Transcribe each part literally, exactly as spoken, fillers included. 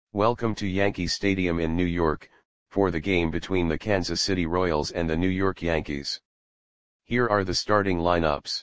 Welcome to Yankee Stadium in New York, for the game between the Kansas City Royals and the New York Yankees. Here are the starting lineups.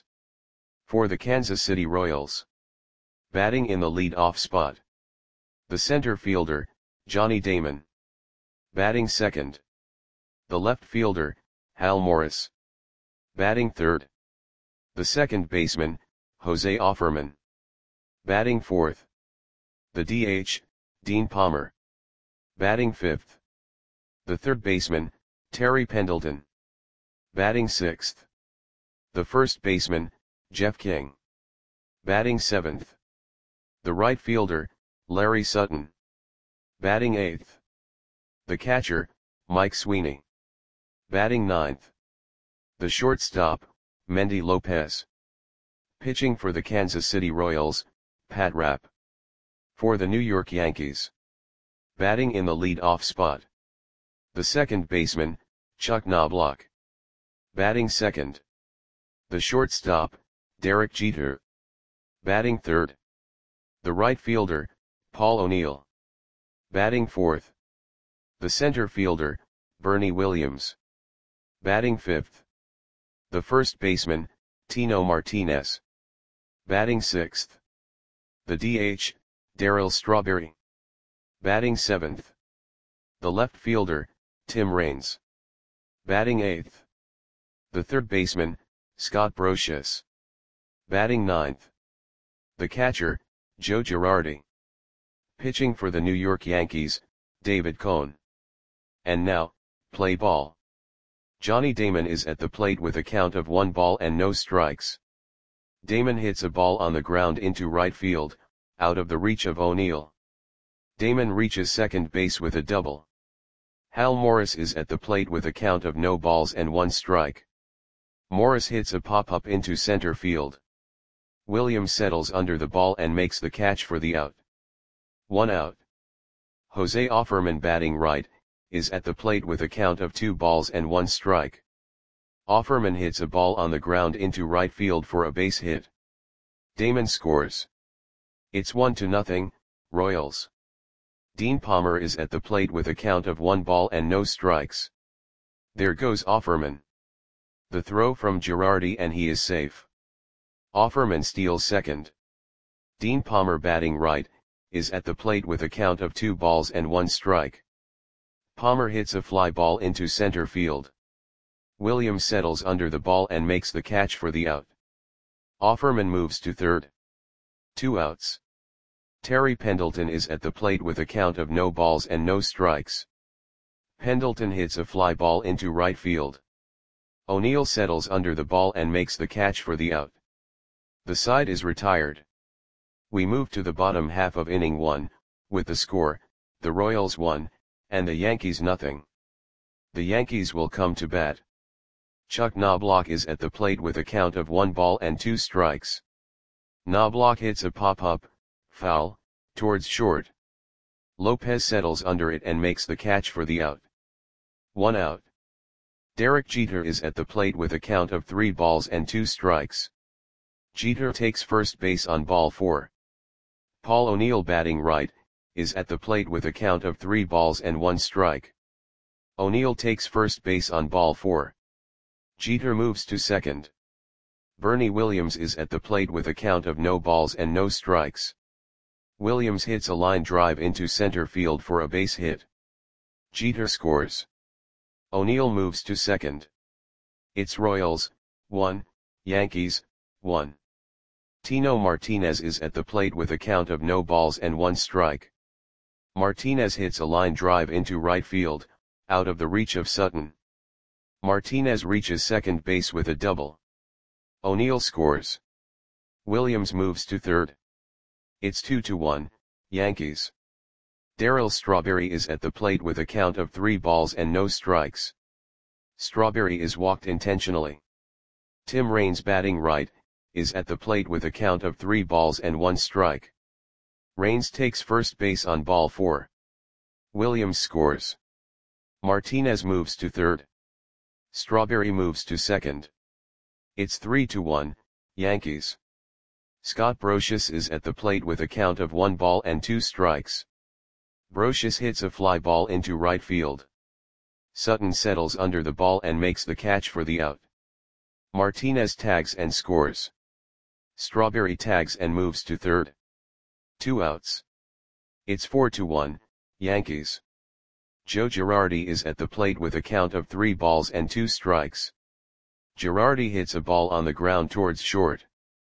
For the Kansas City Royals. Batting in the lead-off spot. The center fielder, Johnny Damon. Batting second. The left fielder, Hal Morris. Batting third. The second baseman, Jose Offerman. Batting fourth. The D H, Dean Palmer. Batting fifth. The third baseman, Terry Pendleton. Batting sixth. The first baseman, Jeff King. Batting seventh. The right fielder, Larry Sutton. Batting eighth. The catcher, Mike Sweeney. Batting ninth. The shortstop, Mendy Lopez. Pitching for the Kansas City Royals, Pat Rapp. For the New York Yankees. Batting in the lead-off spot. The second baseman, Chuck Knobloch. Batting second. The shortstop, Derek Jeter. Batting third. The right fielder, Paul O'Neill. Batting fourth. The center fielder, Bernie Williams. Batting fifth. The first baseman, Tino Martinez. Batting sixth. The D H, Darryl Strawberry. Batting seventh. The left fielder, Tim Raines. Batting eighth. The third baseman, Scott Brosius. Batting ninth. The catcher, Joe Girardi. Pitching for the New York Yankees, David Cone. And now, play ball. Johnny Damon is at the plate with a count of one ball and no strikes. Damon hits a ball on the ground into right field, out of the reach of O'Neill. Damon reaches second base with a double. Hal Morris is at the plate with a count of no balls and one strike. Morris hits a pop-up into center field. Williams settles under the ball and makes the catch for the out. One out. Jose Offerman, batting right, is at the plate with a count of two balls and one strike. Offerman hits a ball on the ground into right field for a base hit. Damon scores. It's one to nothing, Royals. Dean Palmer is at the plate with a count of one ball and no strikes. There goes Offerman. The throw from Girardi and he is safe. Offerman steals second. Dean Palmer, batting right, is at the plate with a count of two balls and one strike. Palmer hits a fly ball into center field. Williams settles under the ball and makes the catch for the out. Offerman moves to third. Two outs. Terry Pendleton is at the plate with a count of no balls and no strikes. Pendleton hits a fly ball into right field. O'Neill settles under the ball and makes the catch for the out. The side is retired. We move to the bottom half of inning one, with the score, the Royals one, and the Yankees nothing. The Yankees will come to bat. Chuck Knobloch is at the plate with a count of one ball and two strikes. Knobloch hits a pop-up, foul, towards short. Lopez settles under it and makes the catch for the out. One out. Derek Jeter is at the plate with a count of three balls and two strikes. Jeter takes first base on ball four. Paul O'Neill, batting right, is at the plate with a count of three balls and one strike. O'Neill takes first base on ball four. Jeter moves to second. Bernie Williams is at the plate with a count of no balls and no strikes. Williams hits a line drive into center field for a base hit. Jeter scores. O'Neill moves to second. It's Royals, one, Yankees, one. Tino Martinez is at the plate with a count of no balls and one strike. Martinez hits a line drive into right field, out of the reach of Sutton. Martinez reaches second base with a double. O'Neill scores. Williams moves to third. It's two to one, Yankees. Darryl Strawberry is at the plate with a count of three balls and no strikes. Strawberry is walked intentionally. Tim Raines, batting right, is at the plate with a count of three balls and one strike. Raines takes first base on ball four. Williams scores. Martinez moves to third. Strawberry moves to second. It's three to one, Yankees. Scott Brosius is at the plate with a count of one ball and two strikes. Brocious hits a fly ball into right field. Sutton settles under the ball and makes the catch for the out. Martinez tags and scores. Strawberry tags and moves to third. Two outs. It's four to one, Yankees. Joe Girardi is at the plate with a count of three balls and two strikes. Girardi hits a ball on the ground towards short.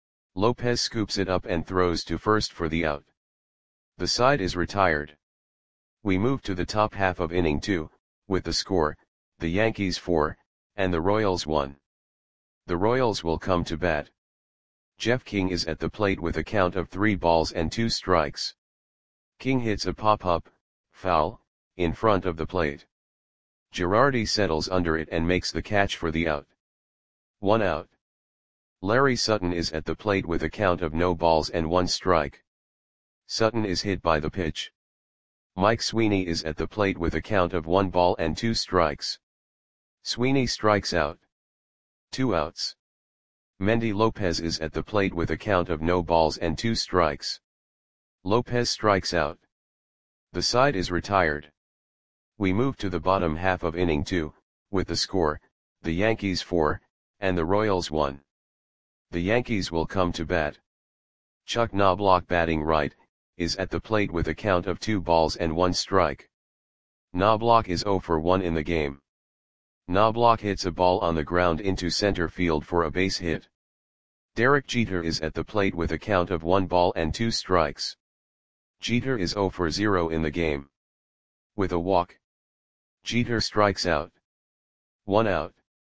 Lopez scoops it up and throws to first for the out. The side is retired. We move to the top half of inning two, with the score, the Yankees four, and the Royals one. The Royals will come to bat. Jeff King is at the plate with a count of three balls and two strikes. King hits a pop-up, foul, in front of the plate. Girardi settles under it and makes the catch for the out. One out. Larry Sutton is at the plate with a count of no balls and one strike. Sutton is hit by the pitch. Mike Sweeney is at the plate with a count of one ball and two strikes. Sweeney strikes out. Two outs. Mendy Lopez is at the plate with a count of no balls and two strikes. Lopez strikes out. The side is retired. We move to the bottom half of inning two, with the score, the Yankees four, and the Royals one. The Yankees will come to bat. Chuck Knobloch, batting right, is at the plate with a count of two balls and one strike. Knobloch is zero for one in the game. Knobloch hits a ball on the ground into center field for a base hit. Derek Jeter is at the plate with a count of one ball and two strikes. Jeter is zero for zero in the game. With a walk, Jeter strikes out. One out.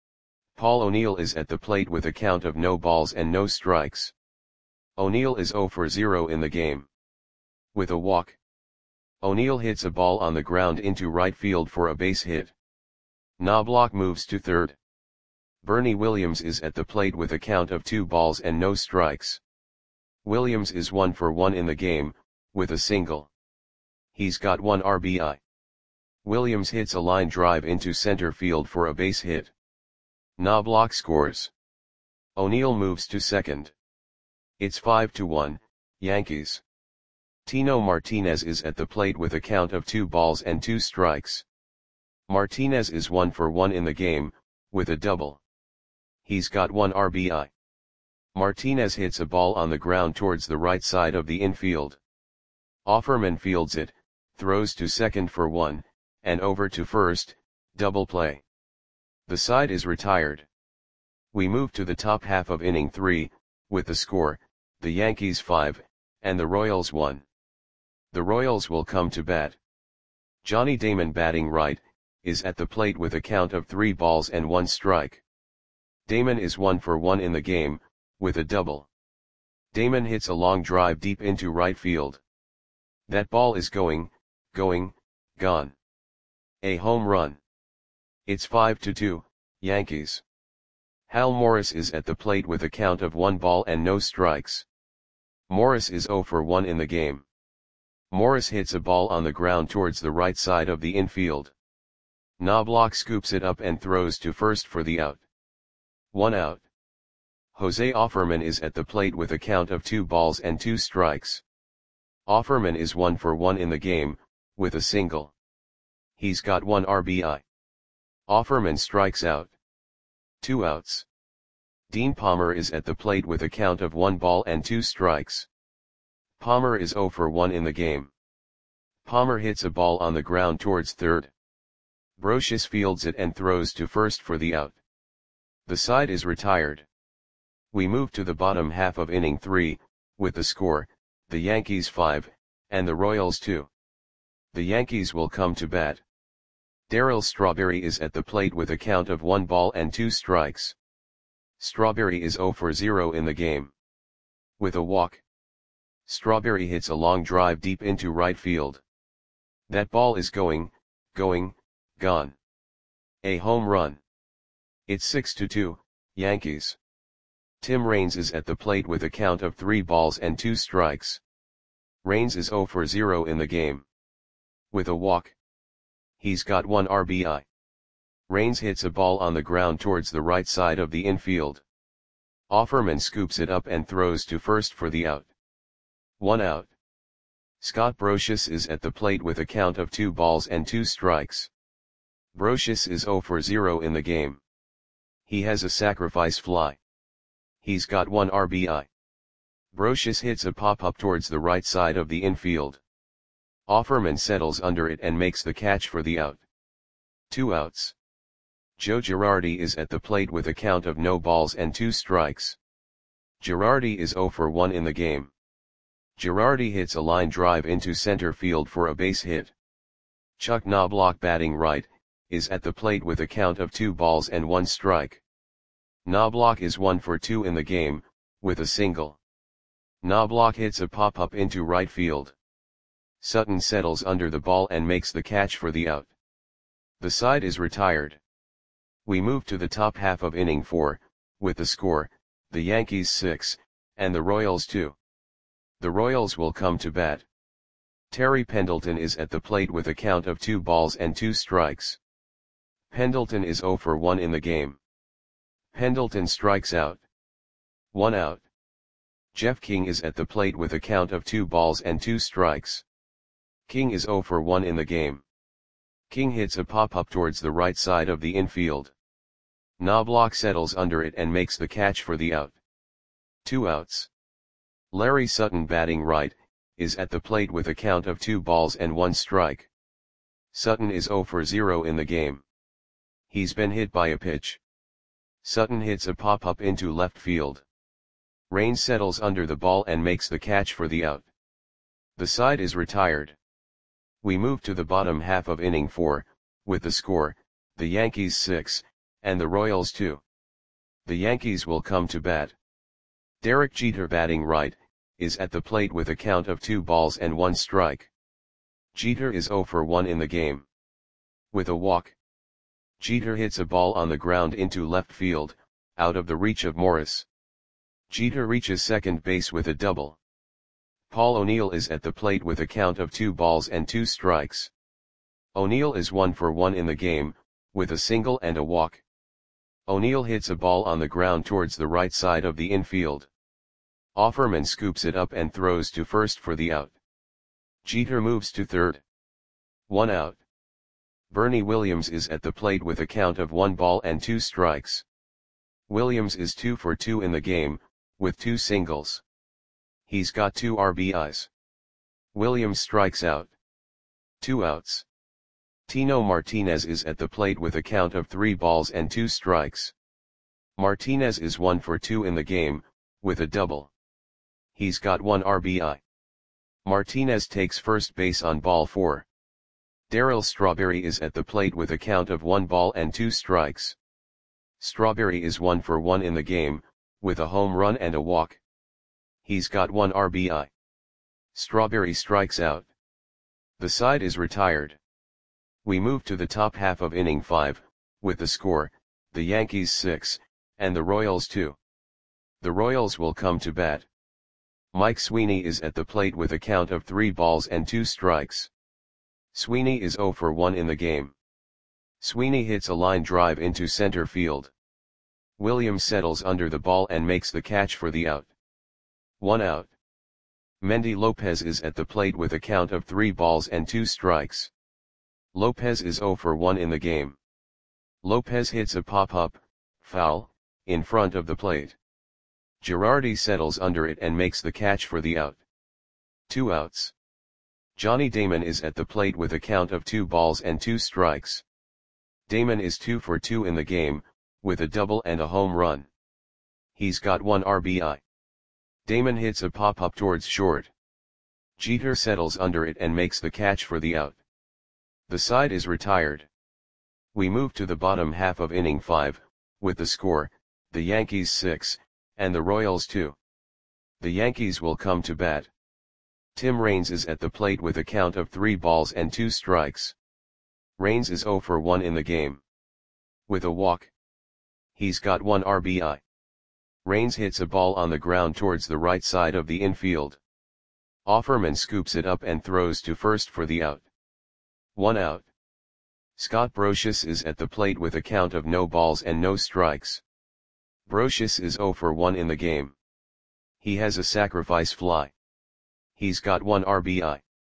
Paul O'Neill is at the plate with a count of no balls and no strikes. O'Neill is zero for zero in the game. With a walk, O'Neill hits a ball on the ground into right field for a base hit. Knobloch moves to third. Bernie Williams is at the plate with a count of two balls and no strikes. Williams is one for one in the game, with a single. He's got one R B I. Williams hits a line drive into center field for a base hit. Knobloch scores. O'Neill moves to second. It's five to one, Yankees. Tino Martinez is at the plate with a count of two balls and two strikes. Martinez is one for one in the game, with a double. He's got one R B I. Martinez hits a ball on the ground towards the right side of the infield. Offerman fields it, throws to second for one, and over to first, double play. The side is retired. We move to the top half of inning three, with the score, the Yankees five, and the Royals one. The Royals will come to bat. Johnny Damon, batting right, is at the plate with a count of three balls and one strike. Damon is one for one in the game, with a double. Damon hits a long drive deep into right field. That ball is going, going, gone. A home run. It's five to two, Yankees. Hal Morris is at the plate with a count of one ball and no strikes. Morris is zero for one in the game. Morris hits a ball on the ground towards the right side of the infield. Knobloch scoops it up and throws to first for the out. One out. Jose Offerman is at the plate with a count of two balls and two strikes. Offerman is one for one in the game, with a single. He's got one R B I. Offerman strikes out. Two outs. Dean Palmer is at the plate with a count of one ball and two strikes. Palmer is zero for one in the game. Palmer hits a ball on the ground towards third. Brocious fields it and throws to first for the out. The side is retired. We move to the bottom half of inning three, with the score, the Yankees five, and the Royals two. The Yankees will come to bat. Darryl Strawberry is at the plate with a count of one ball and two strikes. Strawberry is zero for zero in the game. With a walk, Strawberry hits a long drive deep into right field. That ball is going, going, gone. A home run. It's six to two, Yankees. Tim Raines is at the plate with a count of three balls and two strikes. Raines is zero for zero in the game. With a walk, he's got one R B I. Raines hits a ball on the ground towards the right side of the infield. Offerman scoops it up and throws to first for the out. One out. Scott Brocious is at the plate with a count of two balls and two strikes. Brocious is zero for zero in the game. He has a sacrifice fly. He's got one R B I. Brocious hits a pop-up towards the right side of the infield. Offerman settles under it and makes the catch for the out. Two outs. Joe Girardi is at the plate with a count of no balls and two strikes. Girardi is zero for one in the game. Girardi hits a line drive into center field for a base hit. Chuck Knobloch, batting right, is at the plate with a count of two balls and one strike. Knobloch is one for two in the game, with a single. Knobloch hits a pop-up into right field. Sutton settles under the ball and makes the catch for the out. The side is retired. We move to the top half of inning four, with the score, the Yankees six, and the Royals two. The Royals will come to bat. Terry Pendleton is at the plate with a count of two balls and two strikes. Pendleton is zero for one in the game. Pendleton strikes out. One out. Jeff King is at the plate with a count of two balls and two strikes. King is zero for one in the game. King hits a pop-up towards the right side of the infield. Knobloch settles under it and makes the catch for the out. Two outs. Larry Sutton, batting right, is at the plate with a count of two balls and one strike. Sutton is zero for zero in the game. He's been hit by a pitch. Sutton hits a pop-up into left field. Raines settles under the ball and makes the catch for the out. The side is retired. We move to the bottom half of inning four, with the score, the Yankees six, and the Royals two. The Yankees will come to bat. Derek Jeter, batting right, is at the plate with a count of two balls and one strike. Jeter is zero for one in the game. With a walk. Jeter hits a ball on the ground into left field, out of the reach of Morris. Jeter reaches second base with a double. Paul O'Neill is at the plate with a count of two balls and two strikes. O'Neill is one for one in the game, with a single and a walk. O'Neill hits a ball on the ground towards the right side of the infield. Offerman scoops it up and throws to first for the out. Jeter moves to third. One out. Bernie Williams is at the plate with a count of one ball and two strikes. Williams is two for two in the game, with two singles. He's got two R B Is. Williams strikes out. Two outs. Tino Martinez is at the plate with a count of three balls and two strikes. Martinez is one for two in the game, with a double. He's got one R B I. Martinez takes first base on ball four. Darryl Strawberry is at the plate with a count of one ball and two strikes. Strawberry is one for one in the game, with a home run and a walk. He's got one R B I. Strawberry strikes out. The side is retired. We move to the top half of inning five, with the score, the Yankees six, and the Royals two. The Royals will come to bat. Mike Sweeney is at the plate with a count of three balls and two strikes. Sweeney is zero for one in the game. Sweeney hits a line drive into center field. Williams settles under the ball and makes the catch for the out. One out. Mendy Lopez is at the plate with a count of three balls and two strikes. Lopez is zero for one in the game. Lopez hits a pop-up, foul, in front of the plate. Girardi settles under it and makes the catch for the out. Two outs. Johnny Damon is at the plate with a count of two balls and two strikes. Damon is two for two in the game, with a double and a home run. He's got one R B I. Damon hits a pop-up towards short. Jeter settles under it and makes the catch for the out. The side is retired. We move to the bottom half of inning five, with the score, the Yankees six, and the Royals two. The Yankees will come to bat. Tim Raines is at the plate with a count of three balls and two strikes. Raines is zero for one in the game. With a walk. He's got one R B I. Raines hits a ball on the ground towards the right side of the infield. Offerman scoops it up and throws to first for the out. One out. Scott Brocious is at the plate with a count of no balls and no strikes. Brocious is zero for one in the game. He has a sacrifice fly. He's got one R B I.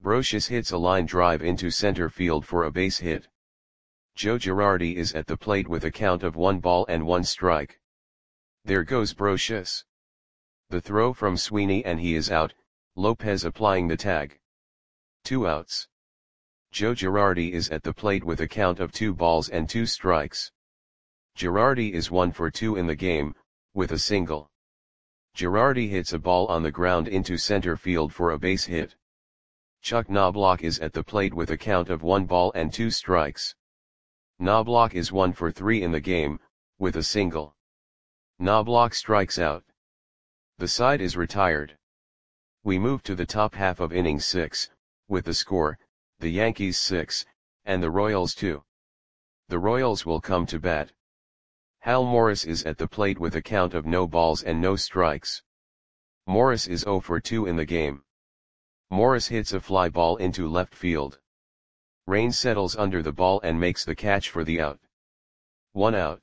Brocious hits a line drive into center field for a base hit. Joe Girardi is at the plate with a count of one ball and one strike. There goes Brocious. The throw from Sweeney and he is out, Lopez applying the tag. Two outs. Joe Girardi is at the plate with a count of two balls and two strikes. Girardi is one for two in the game, with a single. Girardi hits a ball on the ground into center field for a base hit. Chuck Knobloch is at the plate with a count of one ball and two strikes. Knobloch is one for three in the game, with a single. Knobloch strikes out. The side is retired. We move to the top half of inning six, with the score, the Yankees six, and the Royals two. The Royals will come to bat. Hal Morris is at the plate with a count of no balls and no strikes. Morris is oh for two in the game. Morris hits a fly ball into left field. Raines settles under the ball and makes the catch for the out. One out.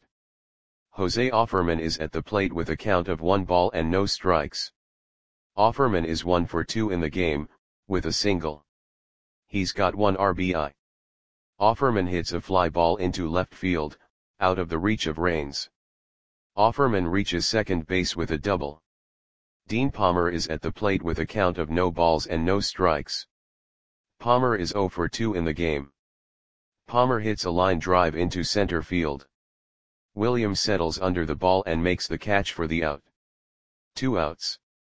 Jose Offerman is at the plate with a count of one ball and no strikes. Offerman is one for two in the game, with a single. He's got one R B I. Offerman hits a fly ball into left field, out of the reach of Raines. Offerman reaches second base with a double. Dean Palmer is at the plate with a count of no balls and no strikes. Palmer is oh for two in the game. Palmer hits a line drive into center field. Williams settles under the ball and makes the catch for the out. Two outs.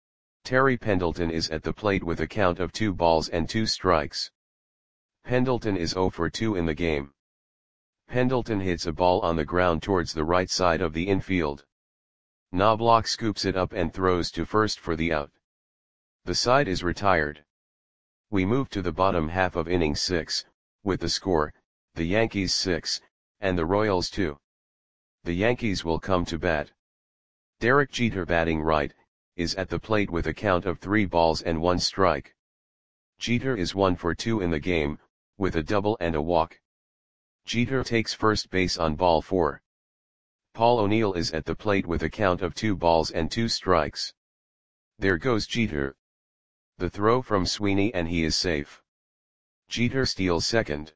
Terry Pendleton is at the plate with a count of two balls and two strikes. Pendleton is oh for two in the game. Pendleton hits a ball on the ground towards the right side of the infield. Knobloch scoops it up and throws to first for the out. The side is retired. We move to the bottom half of inning six, with the score, the Yankees six, and the Royals two. The Yankees will come to bat. Derek Jeter, batting right, is at the plate with a count of three balls and one strike. Jeter is one for two in the game, with a double and a walk. Jeter takes first base on ball four. Paul O'Neill is at the plate with a count of two balls and two strikes. There goes Jeter. The throw from Sweeney and he is safe. Jeter steals second.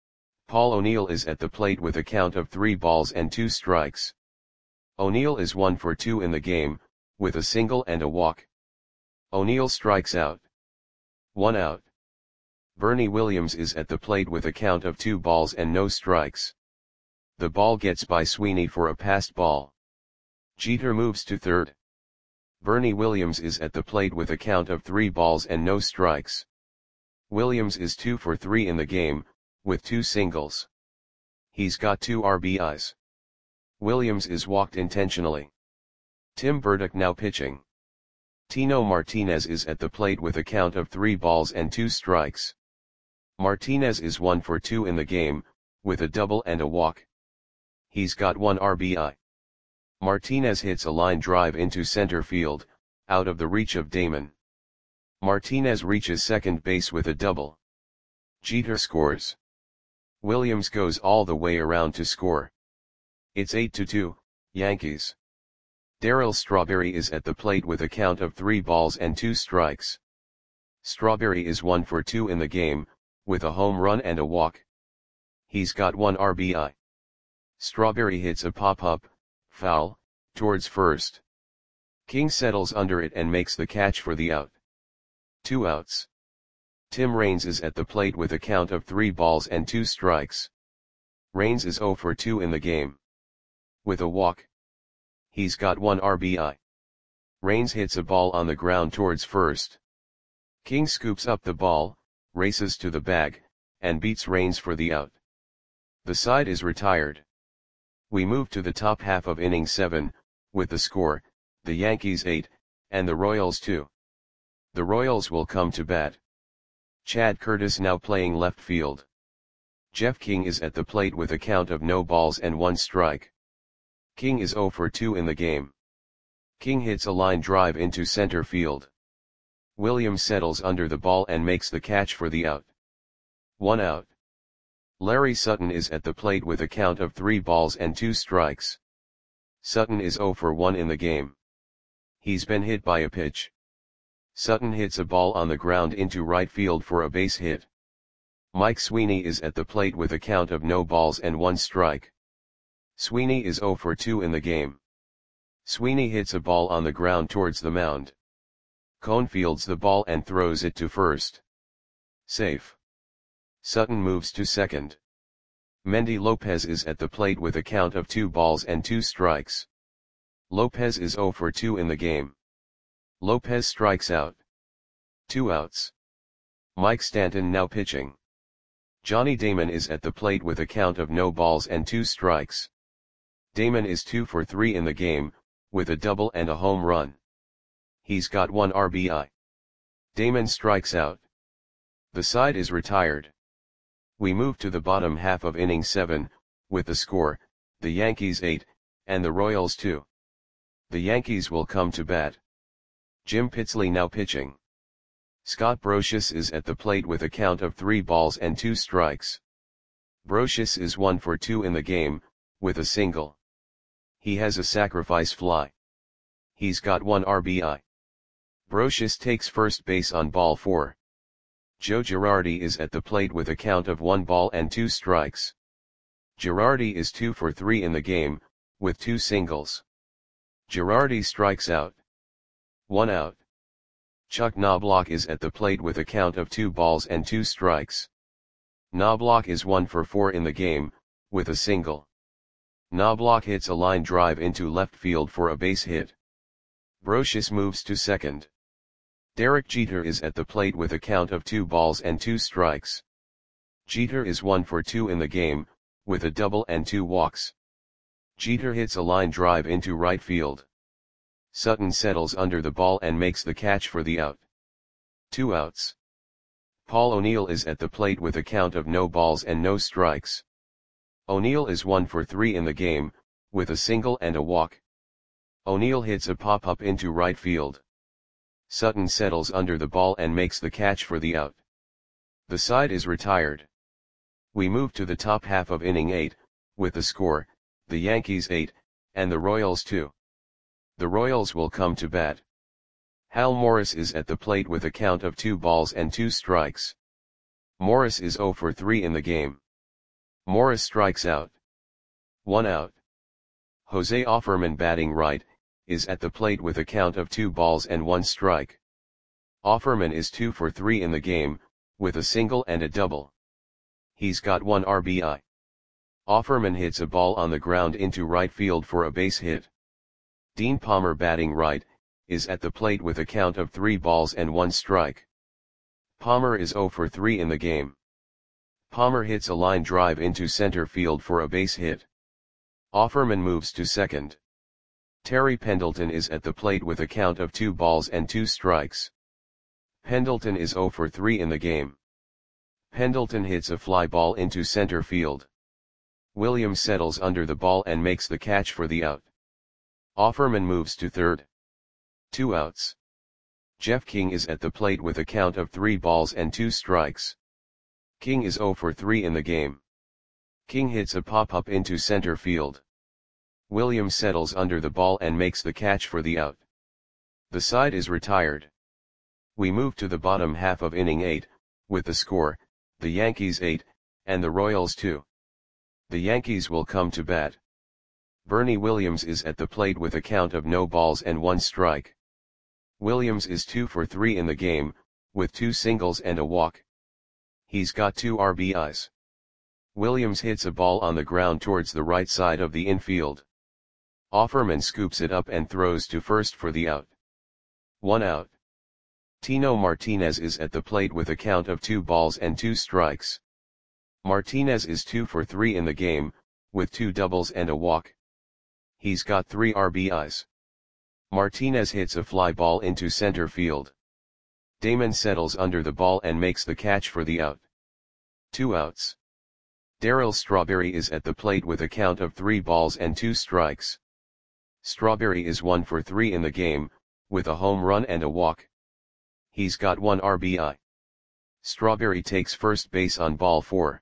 Paul O'Neill is at the plate with a count of three balls and two strikes. O'Neill is one for two in the game, with a single and a walk. O'Neill strikes out. One out. Bernie Williams is at the plate with a count of two balls and no strikes. The ball gets by Sweeney for a passed ball. Jeter moves to third. Bernie Williams is at the plate with a count of three balls and no strikes. Williams is two for three in the game, with two singles. He's got two R B Is. Williams is walked intentionally. Tim Burdick now pitching. Tino Martinez is at the plate with a count of three balls and two strikes. Martinez is one for two in the game, with a double and a walk. He's got one R B I. Martinez hits a line drive into center field, out of the reach of Damon. Martinez reaches second base with a double. Jeter scores. Williams goes all the way around to score. It's eight to two, Yankees. Darryl Strawberry is at the plate with a count of three balls and two strikes. Strawberry is one for two in the game, with a home run and a walk. He's got one R B I. Strawberry hits a pop-up, foul, towards first. King settles under it and makes the catch for the out. Two outs. Tim Raines is at the plate with a count of three balls and two strikes. Raines is oh for two in the game. With a walk. He's got one R B I. Raines hits a ball on the ground towards first. King scoops up the ball, races to the bag, and beats Raines for the out. The side is retired. We move to the top half of inning seven, with the score, the Yankees eight, and the Royals two. The Royals will come to bat. Chad Curtis now playing left field. Jeff King is at the plate with a count of no balls and one strike. King is oh for two in the game. King hits a line drive into center field. Williams settles under the ball and makes the catch for the out. One out. Larry Sutton is at the plate with a count of three balls and two strikes. Sutton is oh for one in the game. He's been hit by a pitch. Sutton hits a ball on the ground into right field for a base hit. Mike Sweeney is at the plate with a count of no balls and one strike. Sweeney is oh for two in the game. Sweeney hits a ball on the ground towards the mound. Cone fields the ball and throws it to first. Safe. Sutton moves to second. Mendy Lopez is at the plate with a count of two balls and two strikes. Lopez is oh for two in the game. Lopez strikes out. Two outs. Mike Stanton now pitching. Johnny Damon is at the plate with a count of no balls and two strikes. Damon is two for three in the game, with a double and a home run. He's got one R B I. Damon strikes out. The side is retired. We move to the bottom half of inning seven, with the score, the Yankees eight, and the Royals two. The Yankees will come to bat. Jim Pitsley now pitching. Scott Brosius is at the plate with a count of three balls and two strikes. Brosius is one for two in the game, with a single. He has a sacrifice fly. He's got one R B I. Brosius takes first base on ball four. Joe Girardi is at the plate with a count of one ball and two strikes. Girardi is two for three in the game, with two singles. Girardi strikes out. One out. Chuck Knobloch is at the plate with a count of two balls and two strikes. Knobloch is one for four in the game, with a single. Knobloch hits a line drive into left field for a base hit. Brosius moves to second. Derek Jeter is at the plate with a count of two balls and two strikes. Jeter is one for two in the game, with a double and two walks. Jeter hits a line drive into right field. Sutton settles under the ball and makes the catch for the out. Two outs. Paul O'Neill is at the plate with a count of no balls and no strikes. O'Neill is one for three in the game, with a single and a walk. O'Neill hits a pop-up into right field. Sutton settles under the ball and makes the catch for the out. The side is retired. We move to the top half of inning eight, with the score, the Yankees eight, and the Royals two. The Royals will come to bat. Hal Morris is at the plate with a count of two balls and two strikes. Morris is oh for three in the game. Morris strikes out. One out. Jose Offerman batting right, is at the plate with a count of two balls and one strike. Offerman is two for three in the game, with a single and a double. He's got one R B I. Offerman hits a ball on the ground into right field for a base hit. Dean Palmer batting right, is at the plate with a count of three balls and one strike. Palmer is oh for three in the game. Palmer hits a line drive into center field for a base hit. Offerman moves to second. Terry Pendleton is at the plate with a count of two balls and two strikes. Pendleton is oh for three in the game. Pendleton hits a fly ball into center field. Williams settles under the ball and makes the catch for the out. Offerman moves to third. Two outs. Jeff King is at the plate with a count of three balls and two strikes. King is oh for three in the game. King hits a pop-up into center field. Williams settles under the ball and makes the catch for the out. The side is retired. We move to the bottom half of inning eight, with the score, the Yankees eight, and the Royals two. The Yankees will come to bat. Bernie Williams is at the plate with a count of no balls and one strike. Williams is two for three in the game, with two singles and a walk. He's got two R B Is. Williams hits a ball on the ground towards the right side of the infield. Offerman scoops it up and throws to first for the out. One out. Tino Martinez is at the plate with a count of two balls and two strikes. Martinez is two for three in the game, with two doubles and a walk. He's got three R B Is. Martinez hits a fly ball into center field. Damon settles under the ball and makes the catch for the out. Two outs. Darryl Strawberry is at the plate with a count of three balls and two strikes. Strawberry is one for three in the game, with a home run and a walk. He's got one R B I. Strawberry takes first base on ball four.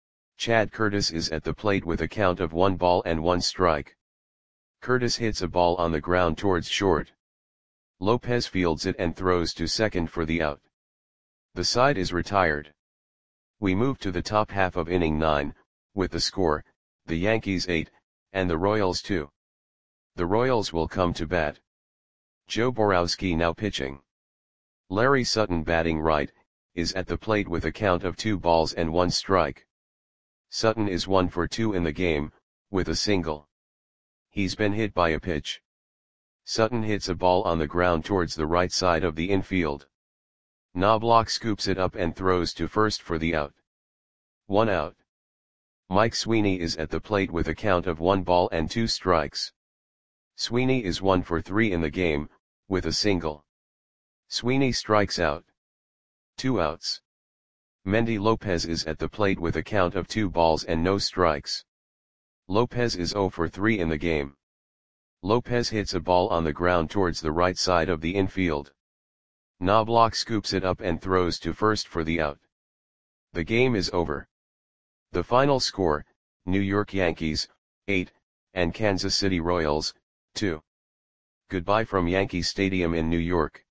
Chad Curtis is at the plate with a count of one ball and one strike. Curtis hits a ball on the ground towards short. Lopez fields it and throws to second for the out. The side is retired. We move to the top half of inning nine, with the score, the Yankees eight, and the Royals two. The Royals will come to bat. Joe Borowski now pitching. Larry Sutton batting right, is at the plate with a count of two balls and one strike. Sutton is one for two in the game, with a single. He's been hit by a pitch. Sutton hits a ball on the ground towards the right side of the infield. Knobloch scoops it up and throws to first for the out. One out. Mike Sweeney is at the plate with a count of one ball and two strikes. Sweeney is one for three in the game, with a single. Sweeney strikes out. Two outs. Mendy Lopez is at the plate with a count of two balls and no strikes. Lopez is zero for three in the game. Lopez hits a ball on the ground towards the right side of the infield. Knobloch scoops it up and throws to first for the out. The game is over. The final score, New York Yankees, eight, and Kansas City Royals, two. Goodbye from Yankee Stadium in New York.